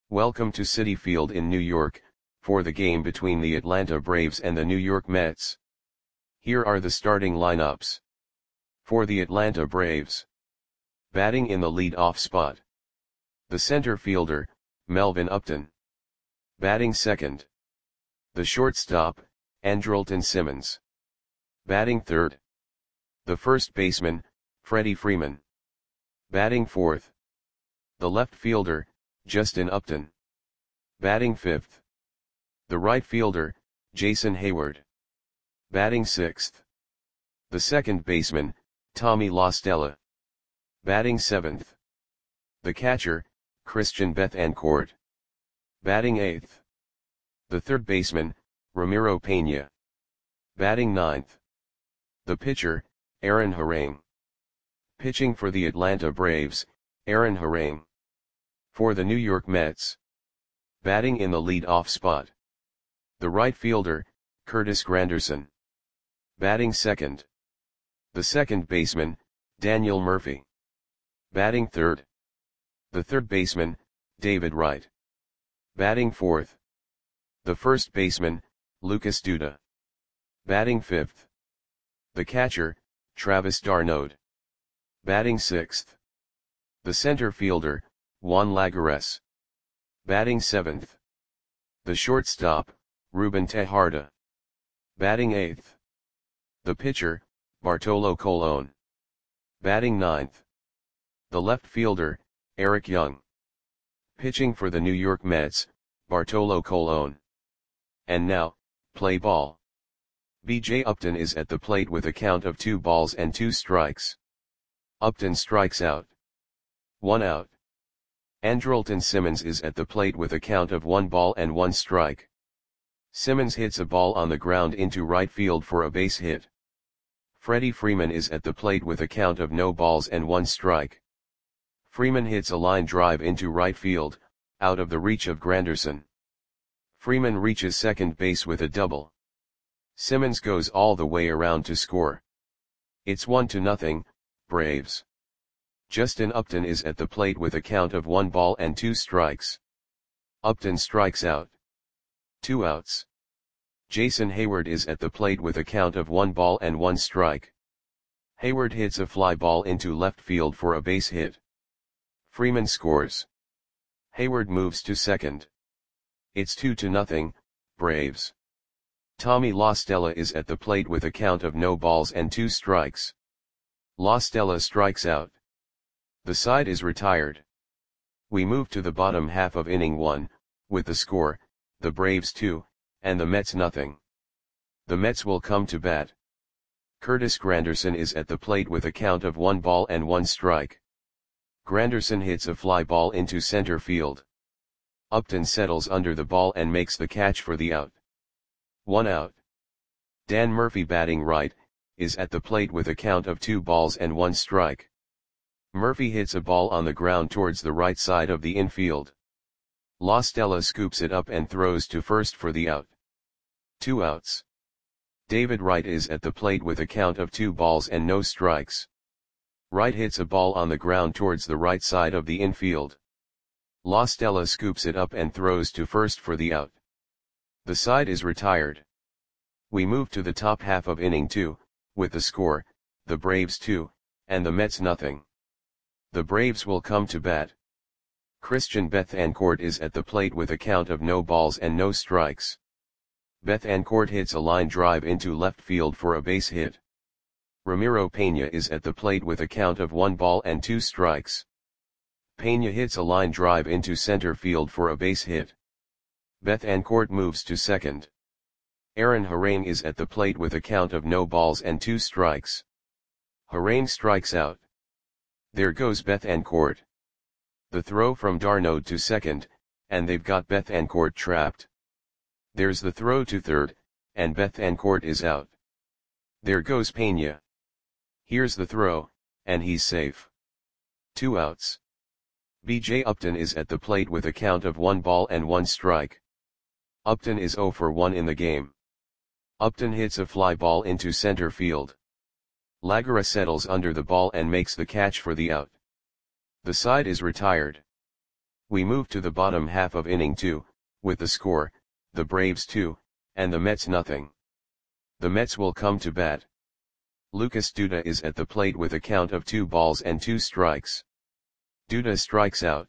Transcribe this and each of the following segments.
Welcome to Citi Field in New York, for the game between the Atlanta Braves and the New York Mets. Here are the starting lineups. For the Atlanta Braves. Batting in the lead-off spot. The center fielder, Melvin Upton. Batting second. The shortstop, Andrelton Simmons. Batting third. The first baseman, Freddie Freeman. Batting fourth. The left fielder, Justin Upton. Batting fifth. The right fielder, Jason Heyward. Batting sixth. The second baseman, Tommy La Stella. Batting seventh. The catcher, Christian Bethancourt. Batting eighth. The third baseman, Ramiro Pena. Batting ninth. The pitcher, Aaron Harang. Pitching for the Atlanta Braves, Aaron Harang. For the New York Mets. Batting in the lead-off spot. The right fielder, Curtis Granderson. Batting second. The second baseman, Daniel Murphy. Batting third. The third baseman, David Wright. Batting fourth. The first baseman, Lucas Duda. Batting fifth. The catcher, Travis d'Arnaud. Batting sixth. The center fielder, Juan Lagares. Batting seventh. The shortstop, Ruben Tejada. Batting eighth. The pitcher, Bartolo Colon. Batting ninth. The left fielder, Eric Young. Pitching for the New York Mets, Bartolo Colon. And now, play ball. B.J. Upton is at the plate with a count of 2 balls and 2 strikes. Upton strikes out. 1 out. Andrelton Simmons is at the plate with a count of 1 ball and 1 strike. Simmons hits a ball on the ground into right field for a base hit. Freddie Freeman is at the plate with a count of no balls and 1 strike. Freeman hits a line drive into right field, out of the reach of Granderson. Freeman reaches second base with a double. Simmons goes all the way around to score. It's 1-0, Braves. Justin Upton is at the plate with a count of 1 ball and 2 strikes. Upton strikes out. 2 outs. Jason Heyward is at the plate with a count of 1 ball and 1 strike. Heyward hits a fly ball into left field for a base hit. Freeman scores. Heyward moves to second. It's 2-0, Braves. Tommy La Stella is at the plate with a count of no balls and 2 strikes. La Stella strikes out. The side is retired. We move to the bottom half of inning 1, with the score, the Braves 2, and the Mets nothing. The Mets will come to bat. Curtis Granderson is at the plate with a count of 1 ball and 1 strike. Granderson hits a fly ball into center field. Upton settles under the ball and makes the catch for the out. 1 out. Dan Murphy, batting right, is at the plate with a count of 2 balls and 1 strike. Murphy hits a ball on the ground towards the right side of the infield. La Stella scoops it up and throws to first for the out. 2 outs. David Wright is at the plate with a count of 2 balls and no strikes. Wright hits a ball on the ground towards the right side of the infield. La Stella scoops it up and throws to first for the out. The side is retired. We move to the top half of inning 2, with the score, the Braves 2, and the Mets nothing. The Braves will come to bat. Christian Bethancourt is at the plate with a count of no balls and no strikes. Bethancourt hits a line drive into left field for a base hit. Ramiro Pena is at the plate with a count of 1 ball and 2 strikes. Pena hits a line drive into center field for a base hit. Bethancourt moves to second. Aaron Harang is at the plate with a count of no balls and 2 strikes. Harang strikes out. There goes Bethancourt. The throw from d'Arnaud to second, and they've got Bethancourt trapped. There's the throw to third, and Bethancourt is out. There goes Pena. Here's the throw, and he's safe. 2 outs. B.J. Upton is at the plate with a count of 1 ball and 1 strike. Upton is 0 for 1 in the game. Upton hits a fly ball into center field. Lagares settles under the ball and makes the catch for the out. The side is retired. We move to the bottom half of inning 2, with the score, the Braves 2, and the Mets nothing. The Mets will come to bat. Lucas Duda is at the plate with a count of 2 balls and 2 strikes. Duda strikes out.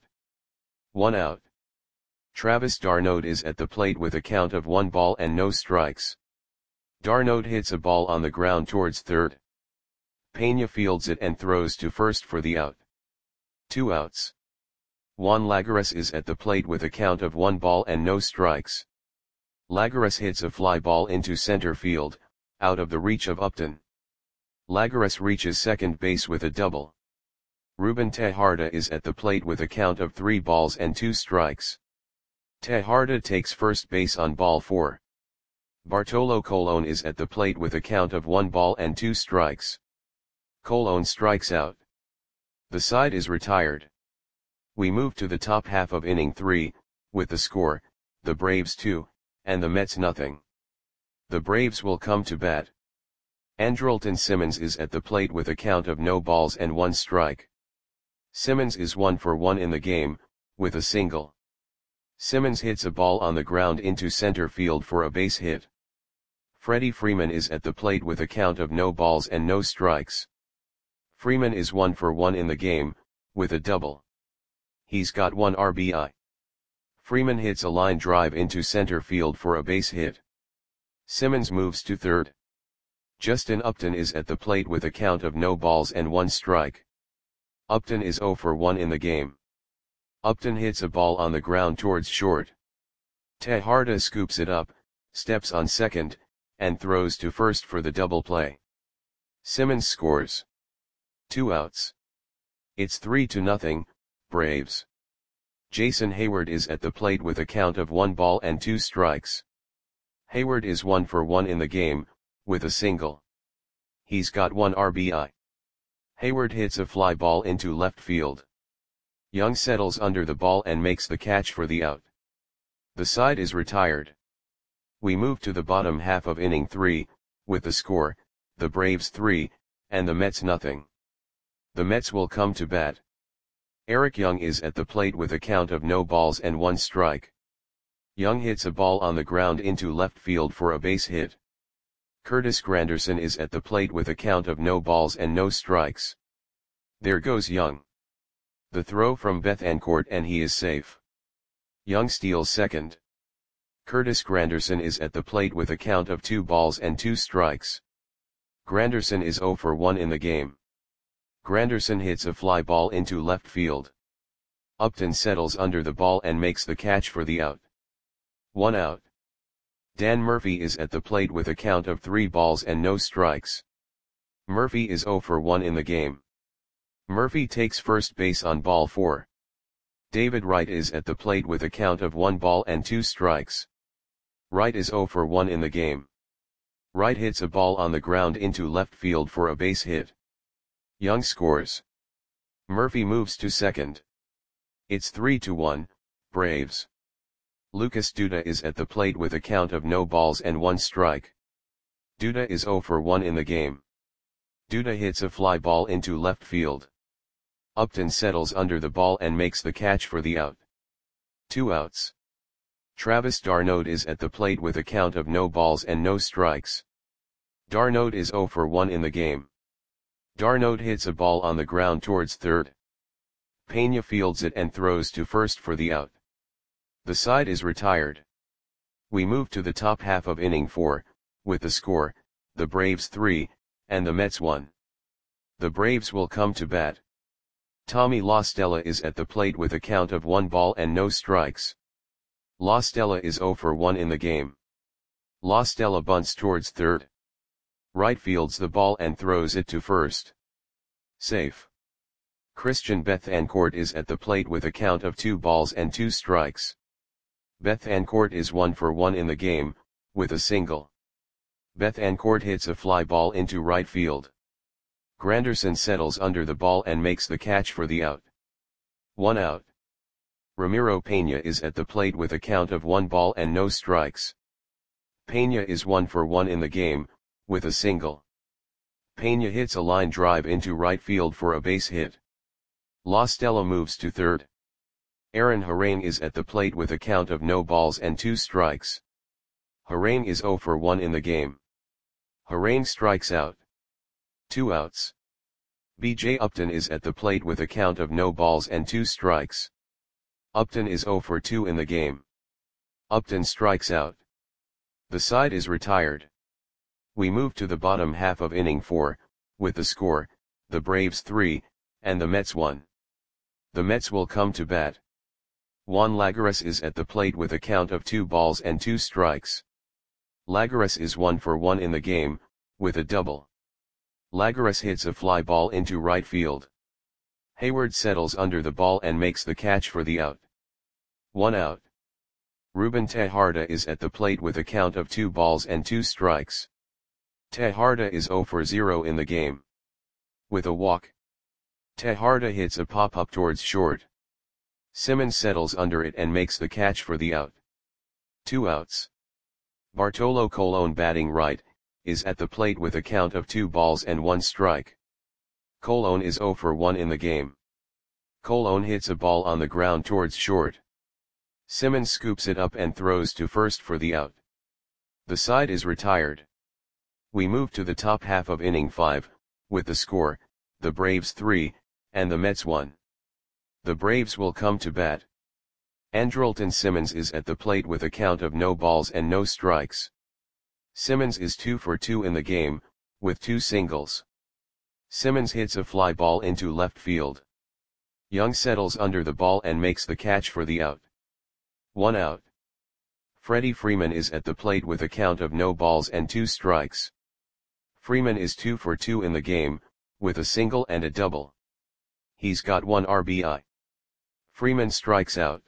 1 out. Travis d'Arnaud is at the plate with a count of 1 ball and no strikes. d'Arnaud hits a ball on the ground towards third. Pena fields it and throws to first for the out. 2 outs. Juan Lagares is at the plate with a count of 1 ball and no strikes. Lagares hits a fly ball into center field, out of the reach of Upton. Lagares reaches second base with a double. Ruben Tejada is at the plate with a count of 3 balls and 2 strikes. Tejada takes first base on ball 4. Bartolo Colon is at the plate with a count of 1 ball and 2 strikes. Colon strikes out. The side is retired. We move to the top half of inning 3, with the score, the Braves 2, and the Mets nothing. The Braves will come to bat. Andrelton Simmons is at the plate with a count of no balls and 1 strike. Simmons is 1 for 1 in the game, with a single. Simmons hits a ball on the ground into center field for a base hit. Freddie Freeman is at the plate with a count of no balls and no strikes. Freeman is 1 for 1 in the game, with a double. He's got 1 RBI. Freeman hits a line drive into center field for a base hit. Simmons moves to third. Justin Upton is at the plate with a count of no balls and 1 strike. Upton is 0 for 1 in the game. Upton hits a ball on the ground towards short. Tejada scoops it up, steps on second, and throws to first for the double play. Simmons scores. 2 outs. It's 3-0, Braves. Jason Heyward is at the plate with a count of 1 ball and 2 strikes. Heyward is 1 for 1 in the game, with a single. He's got 1 RBI. Heyward hits a fly ball into left field. Young settles under the ball and makes the catch for the out. The side is retired. We move to the bottom half of inning 3, with the score, the Braves 3, and the Mets nothing. The Mets will come to bat. Eric Young is at the plate with a count of no balls and 1 strike. Young hits a ball on the ground into left field for a base hit. Curtis Granderson is at the plate with a count of no balls and no strikes. There goes Young. The throw from Bethancourt and he is safe. Young steals second. Curtis Granderson is at the plate with a count of 2 balls and 2 strikes. Granderson is 0 for 1 in the game. Granderson hits a fly ball into left field. Upton settles under the ball and makes the catch for the out. 1 out. Dan Murphy is at the plate with a count of 3 balls and no strikes. Murphy is 0 for 1 in the game. Murphy takes first base on ball 4. David Wright is at the plate with a count of 1 ball and 2 strikes. Wright is 0 for 1 in the game. Wright hits a ball on the ground into left field for a base hit. Young scores. Murphy moves to second. It's 3-1, Braves. Lucas Duda is at the plate with a count of no balls and 1 strike. Duda is 0 for 1 in the game. Duda hits a fly ball into left field. Upton settles under the ball and makes the catch for the out. 2 outs. Travis d'Arnaud is at the plate with a count of no balls and no strikes. d'Arnaud is 0 for 1 in the game. d'Arnaud hits a ball on the ground towards third. Pena fields it and throws to first for the out. The side is retired. We move to the top half of inning 4, with the score, the Braves 3, and the Mets 1. The Braves will come to bat. Tommy La Stella is at the plate with a count of 1 ball and no strikes. La Stella is 0 for 1 in the game. La Stella bunts towards third. Right fields the ball and throws it to first. Safe. Christian Bethancourt is at the plate with a count of 2 balls and 2 strikes. Bethancourt is 1 for 1 in the game, with a single. Bethancourt hits a fly ball into right field. Granderson settles under the ball and makes the catch for the out. 1 out. Ramiro Pena is at the plate with a count of 1 ball and no strikes. Pena is 1 for 1 in the game, with a single. Pena hits a line drive into right field for a base hit. La Stella moves to third. Aaron Harane is at the plate with a count of no balls and 2 strikes. Harane is 0 for 1 in the game. Harane strikes out. 2 outs. B.J. Upton is at the plate with a count of no balls and 2 strikes. Upton is 0 for 2 in the game. Upton strikes out. The side is retired. We move to the bottom half of inning 4, with the score, the Braves 3, and the Mets 1. The Mets will come to bat. Juan Lagares is at the plate with a count of 2 balls and 2 strikes. Lagares is 1 for 1 in the game, with a double. Lagares hits a fly ball into right field. Hayward settles under the ball and makes the catch for the out. 1 out. Ruben Tejada is at the plate with a count of 2 balls and 2 strikes. Tejada is 0 for 0 in the game. With a walk. Tejada hits a pop-up towards short. Simmons settles under it and makes the catch for the out. 2 outs. Bartolo Colon, batting right, is at the plate with a count of 2 balls and 1 strike. Colon is 0 for 1 in the game. Colon hits a ball on the ground towards short. Simmons scoops it up and throws to first for the out. The side is retired. We move to the top half of inning 5, with the score, the Braves 3, and the Mets 1. The Braves will come to bat. Andrelton Simmons is at the plate with a count of no balls and no strikes. Simmons is 2 for 2 in the game, with 2 singles. Simmons hits a fly ball into left field. Young settles under the ball and makes the catch for the out. 1 out. Freddie Freeman is at the plate with a count of no balls and 2 strikes. Freeman is 2 for 2 in the game, with a single and a double. He's got 1 RBI. Freeman strikes out.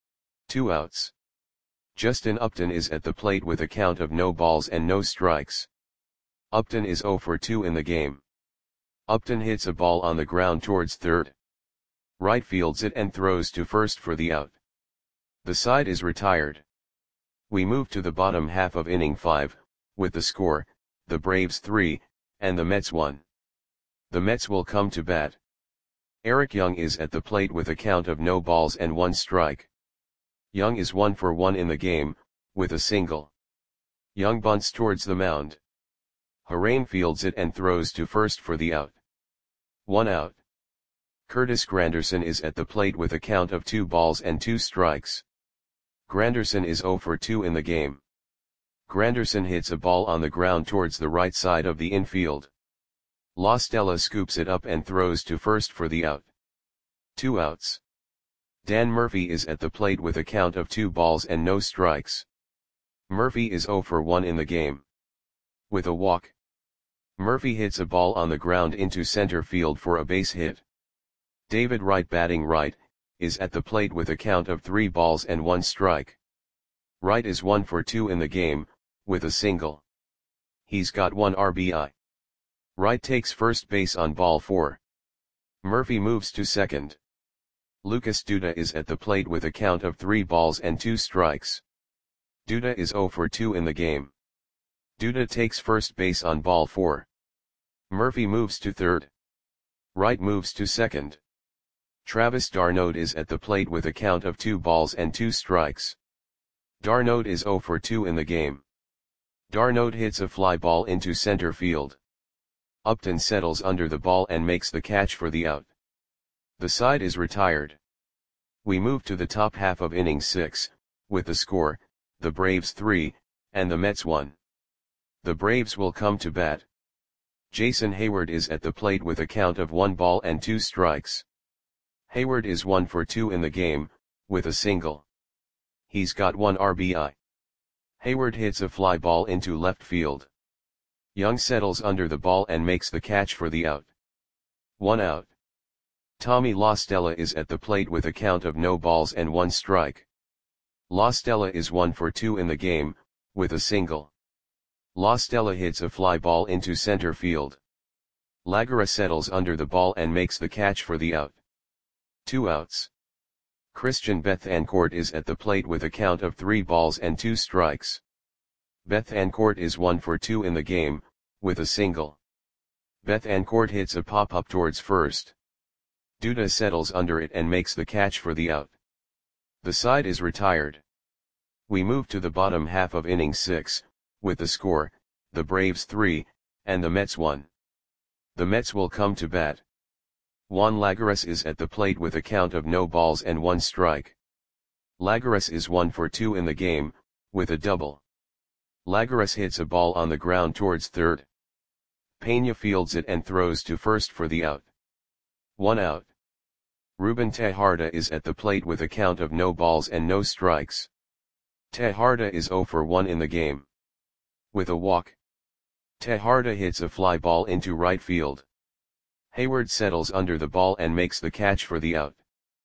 2 outs. Justin Upton is at the plate with a count of no balls and no strikes. Upton is 0 for 2 in the game. Upton hits a ball on the ground towards third. Right fields it and throws to first for the out. The side is retired. We move to the bottom half of inning 5, with the score, the Braves 3, and the Mets 1. The Mets will come to bat. Eric Young is at the plate with a count of no balls and 1 strike. Young is 1 for 1 in the game, with a single. Young bunts towards the mound. Harane fields it and throws to first for the out. 1 out. Curtis Granderson is at the plate with a count of 2 balls and 2 strikes. Granderson is 0 for 2 in the game. Granderson hits a ball on the ground towards the right side of the infield. La Stella scoops it up and throws to first for the out. 2 outs. Dan Murphy is at the plate with a count of 2 balls and no strikes. Murphy is 0 for 1 in the game. With a walk. Murphy hits a ball on the ground into center field for a base hit. David Wright, batting right, is at the plate with a count of 3 balls and 1 strike. Wright is 1 for 2 in the game, with a single. He's got 1 RBI. Wright takes first base on ball 4. Murphy moves to second. Lucas Duda is at the plate with a count of 3 balls and 2 strikes. Duda is 0 for 2 in the game. Duda takes first base on ball 4. Murphy moves to third. Wright moves to second. Travis d'Arnaud is at the plate with a count of 2 balls and 2 strikes. d'Arnaud is 0 for 2 in the game. d'Arnaud hits a fly ball into center field. Upton settles under the ball and makes the catch for the out. The side is retired. We move to the top half of inning 6, with the score, the Braves 3, and the Mets 1. The Braves will come to bat. Jason Hayward is at the plate with a count of 1 ball and 2 strikes. Hayward is 1 for 2 in the game, with a single. He's got 1 RBI. Hayward hits a fly ball into left field. Young settles under the ball and makes the catch for the out. 1 out. Tommy La Stella is at the plate with a count of no balls and 1 strike. La Stella is 1 for 2 in the game, with a single. La Stella hits a fly ball into center field. Lagares settles under the ball and makes the catch for the out. 2 outs. Christian Bethancourt is at the plate with a count of 3 balls and 2 strikes. Bethancourt is 1 for 2 in the game, with a single. Bethancourt hits a pop-up towards first. Duda settles under it and makes the catch for the out. The side is retired. We move to the bottom half of inning 6, with the score, the Braves 3, and the Mets 1. The Mets will come to bat. Juan Lagares is at the plate with a count of no balls and 1 strike. Lagares is 1 for 2 in the game, with a double. Lagares hits a ball on the ground towards third. Peña fields it and throws to first for the out. 1 out. Ruben Tejada is at the plate with a count of no balls and no strikes. Tejada is 0 for 1 in the game. With a walk, Tejada hits a fly ball into right field. Hayward settles under the ball and makes the catch for the out.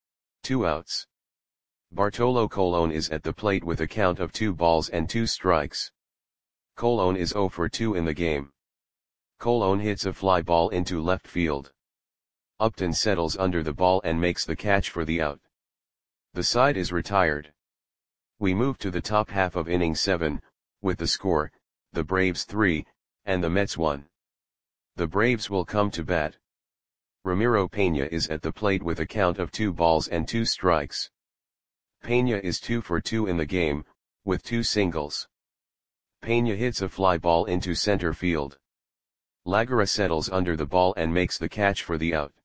2 outs. Bartolo Colon is at the plate with a count of 2 balls and 2 strikes. Colon is 0 for 2 in the game. Colon hits a fly ball into left field. Upton settles under the ball and makes the catch for the out. The side is retired. We move to the top half of inning 7, with the score, the Braves 3, and the Mets 1. The Braves will come to bat. Ramiro Peña is at the plate with a count of 2 balls and 2 strikes. Peña is 2 for 2 in the game, with 2 singles. Peña hits a fly ball into center field. Lagares settles under the ball and makes the catch for the out.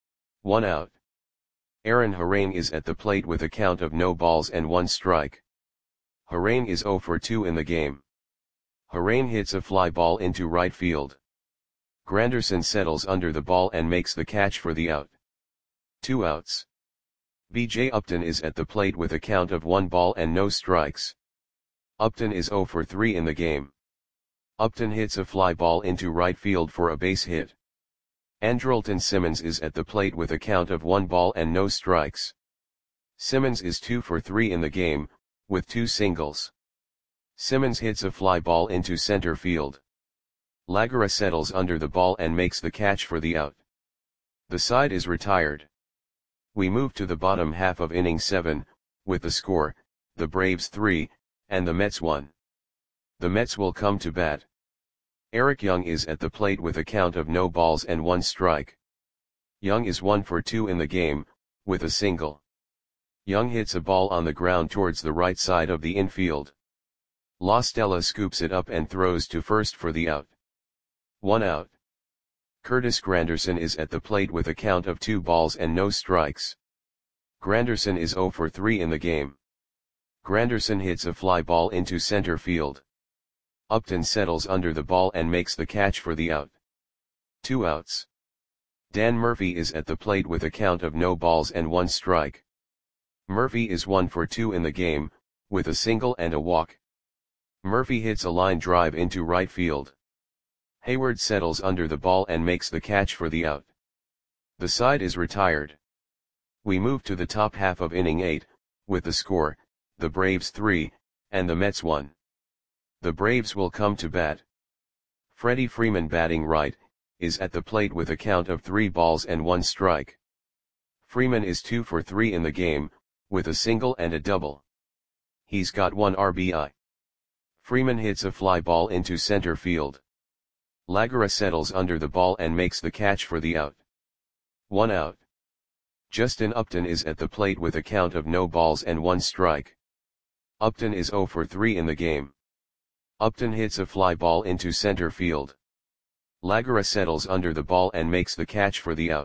1 out. Aaron Harang is at the plate with a count of no balls and 1 strike. Harang is 0 for 2 in the game. Harang hits a fly ball into right field. Granderson settles under the ball and makes the catch for the out. 2 outs. B.J. Upton is at the plate with a count of 1 ball and no strikes. Upton is 0 for 3 in the game. Upton hits a fly ball into right field for a base hit. Andrelton Simmons is at the plate with a count of 1 ball and no strikes. Simmons is 2 for 3 in the game, with 2 singles. Simmons hits a fly ball into center field. Lagares settles under the ball and makes the catch for the out. The side is retired. We move to the bottom half of inning 7, with the score, the Braves 3, and the Mets 1. The Mets will come to bat. Eric Young is at the plate with a count of no balls and 1 strike. Young is 1 for 2 in the game, with a single. Young hits a ball on the ground towards the right side of the infield. La Stella scoops it up and throws to first for the out. 1 out. Curtis Granderson is at the plate with a count of 2 balls and no strikes. Granderson is 0 for 3 in the game. Granderson hits a fly ball into center field. Upton settles under the ball and makes the catch for the out. 2 outs. Dan Murphy is at the plate with a count of no balls and 1 strike. Murphy is 1 for 2 in the game, with a single and a walk. Murphy hits a line drive into right field. Hayward settles under the ball and makes the catch for the out. The side is retired. We move to the top half of inning 8, with the score, the Braves 3, and the Mets 1. The Braves will come to bat. Freddie Freeman, batting right, is at the plate with a count of 3 balls and 1 strike. Freeman is 2 for 3 in the game, with a single and a double. He's got 1 RBI. Freeman hits a fly ball into center field. Lagares settles under the ball and makes the catch for the out. 1 out. Justin Upton is at the plate with a count of no balls and 1 strike. Upton is 0 for 3 in the game. Upton hits a fly ball into center field. Lagares settles under the ball and makes the catch for the out.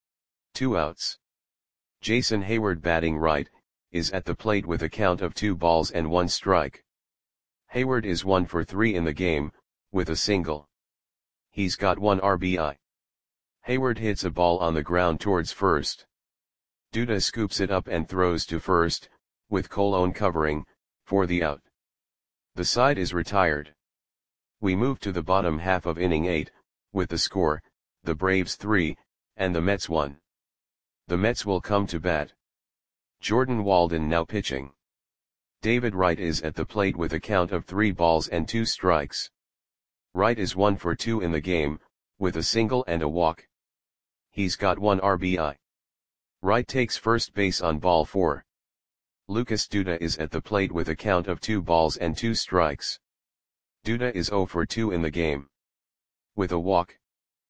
2 outs. Jason Hayward, batting right, is at the plate with a count of 2 balls and 1 strike. Hayward is 1 for 3 in the game, with a single. He's got 1 RBI. Hayward hits a ball on the ground towards first. Duda scoops it up and throws to first, with Colon covering, for the out. The side is retired. We move to the bottom half of inning 8, with the score, the Braves 3, and the Mets 1. The Mets will come to bat. Jordan Walden now pitching. David Wright is at the plate with a count of 3 balls and 2 strikes. Wright is 1 for 2 in the game, with a single and a walk. He's got 1 RBI. Wright takes first base on ball 4. Lucas Duda is at the plate with a count of 2 balls and 2 strikes. Duda is 0 for 2 in the game. With a walk,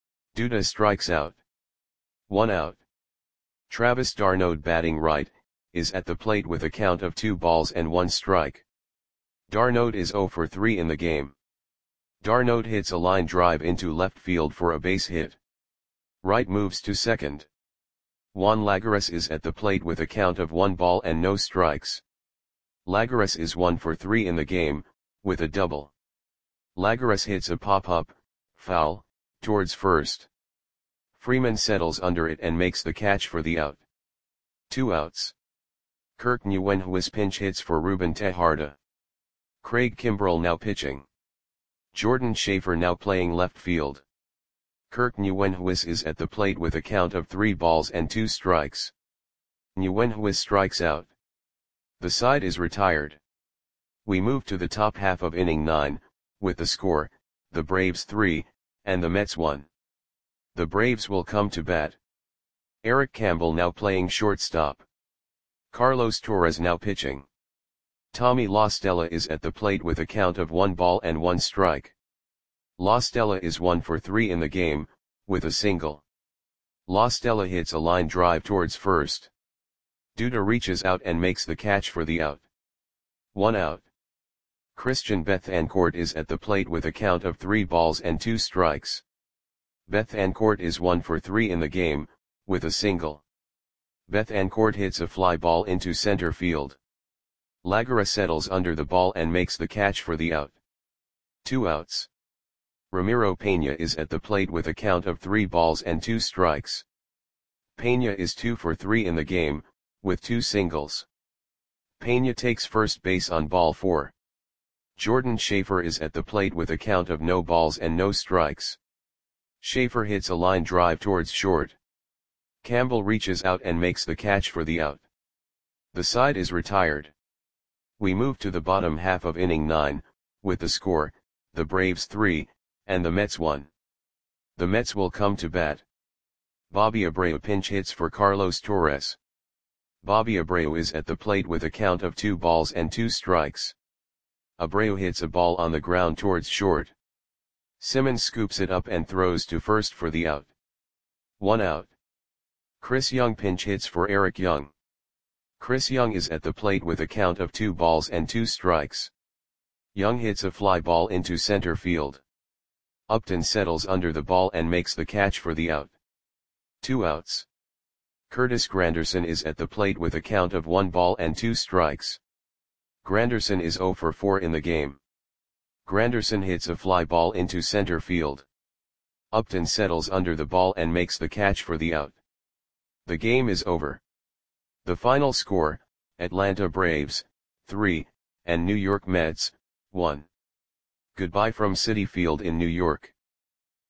Duda strikes out. 1 out. Travis d'Arnaud, batting right, is at the plate with a count of 2 balls and 1 strike. Darnold is 0 for 3 in the game. Darnold hits a line drive into left field for a base hit. Wright moves to second. Juan Lagares is at the plate with a count of 1 ball and no strikes. Lagares is 1 for 3 in the game, with a double. Lagares hits a pop-up, foul, towards first. Freeman settles under it and makes the catch for the out. 2 outs. Kirk Nguyenhuis pinch hits for Ruben Tejada. Craig Kimbrell now pitching. Jordan Schaefer now playing left field. Kirk Nguyenhuis is at the plate with a count of 3 balls and 2 strikes. Nguyenhuis strikes out. The side is retired. We move to the top half of inning 9, with the score, the Braves 3, and the Mets 1. The Braves will come to bat. Eric Campbell now playing shortstop. Carlos Torres now pitching. Tommy La Stella is at the plate with a count of 1 ball and 1 strike. La Stella is 1 for 3 in the game, with a single. La Stella hits a line drive towards first. Duda reaches out and makes the catch for the out. 1 out. Christian Bethancourt is at the plate with a count of 3 balls and 2 strikes. Bethancourt is 1 for 3 in the game, with a single. Bethancourt hits a fly ball into center field. Lagares settles under the ball and makes the catch for the out. 2 outs. Ramiro Pena is at the plate with a count of 3 balls and 2 strikes. Pena is 2 for 3 in the game, with 2 singles. Pena takes first base on ball 4. Jordan Schaefer is at the plate with a count of no balls and no strikes. Schaefer hits a line drive towards short. Campbell reaches out and makes the catch for the out. The side is retired. We move to the bottom half of inning 9, with the score, the Braves 3, and the Mets 1. The Mets will come to bat. Bobby Abreu pinch hits for Carlos Torres. Bobby Abreu is at the plate with a count of 2 balls and 2 strikes. Abreu hits a ball on the ground towards short. Simmons scoops it up and throws to first for the out. 1 out. Chris Young pinch hits for Eric Young. Chris Young is at the plate with a count of 2 balls and 2 strikes. Young hits a fly ball into center field. Upton settles under the ball and makes the catch for the out. 2 outs. Curtis Granderson is at the plate with a count of 1 ball and 2 strikes. Granderson is 0 for 4 in the game. Granderson hits a fly ball into center field. Upton settles under the ball and makes the catch for the out. The game is over. The final score, Atlanta Braves, 3, and New York Mets, 1. Goodbye from Citi Field in New York.